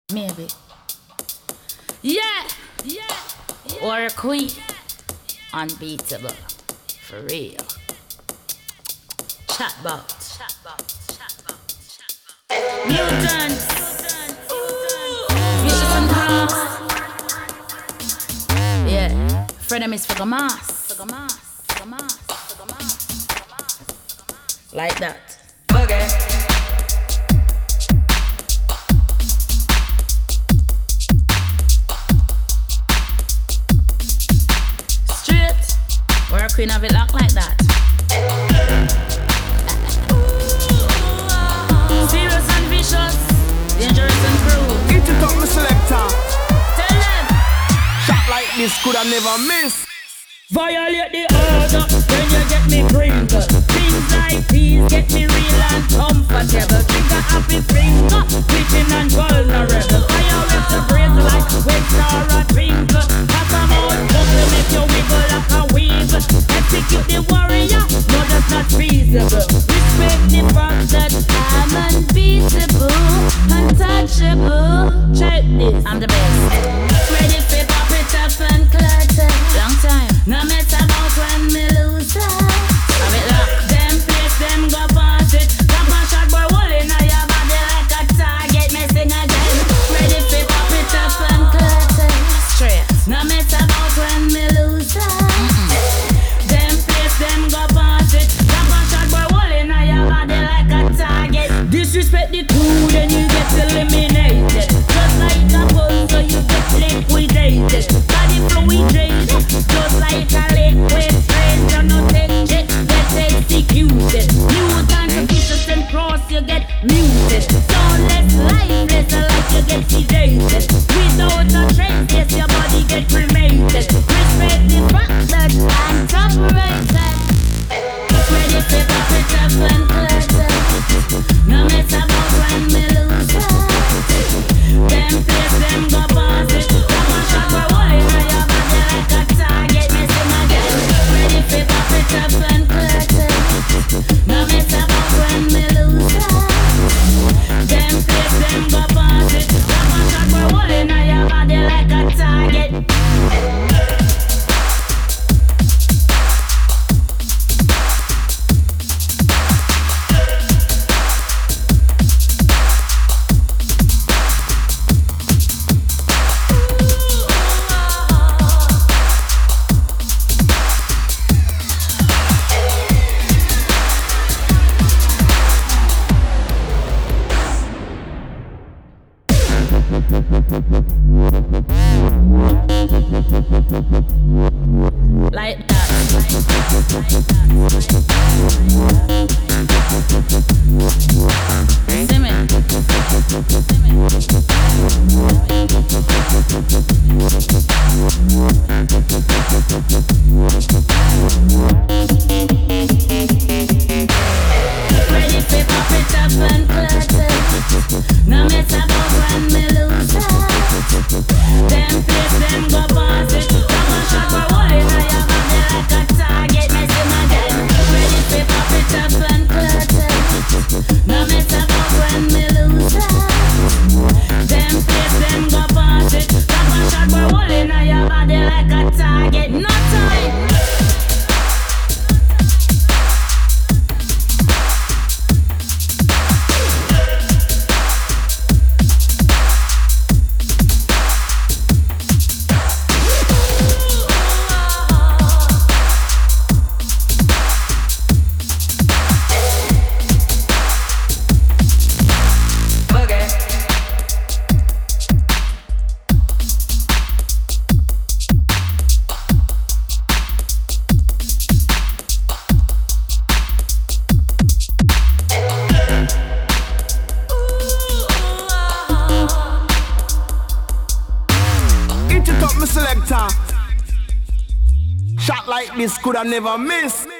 Maybe. Yeah. Or a queen. Unbeatable. For real. Chatbot. Mutants. Vicious and Cross. Yeah. Frenemies for Gamas. Like that. Straight. Or a queen of it lock like that. Serious and vicious. Dangerous and cruel. Eat it up, my selector. Tell them. Shot like this could I never miss. Violate the order, then you get me crinkle. Things like these get me real and comfortable. Think a happy finger, twitching and vulnerable. Fire with the brains like when Sarah twinkle. Pass a mouth, bubble make you wiggle like a weave. Execute the warrior, no that's not feasible. Respect the fact that I'm unbeatable, untouchable. Check this, I'm the best. ready for pop it up and clutter. Long time. No matter about when me lose her. Have it locked. Them place, them go past it. Drop a shot, boy, hole in your body like a target. Me sing again. Ready for pop it up and clutter. Straight. No matter about when me lose her. Them place, them go past it. Drop a shot, boy, hole in your body like a target. Disrespect the crew, then you get eliminated. Just like a bull, so you get liquidated. Body fluid, just like a liquid train. You're not take it, get executed. Mutant vicious and cross, you get muted. Soundless, lifeless, like you get sedated. Without a trace, yes, your body get cremated. Respect the fact that I'm top rated. Ready for pop it up and clutter. No matter about when me lose her. Them place, them go past it. Come on, shot for hole in your body like a target. Me sing again. Ready for pop it up and clutter. No matter about when me lose her. Them place, them go past it. Come on, shot for hole in your body like a target. Like that. See me? Ready for pop it up and clutter. No matter about when me lose her. Them place, them go past it. Come on, shot for hole in your body like a target. Me sing again. Ready for pop it up and clutter. No matter about when me lose her. Them place, them go past it. Come on, shot for hole in your body like a target. No time. Eat it up, my selector. Shot like this could I never miss.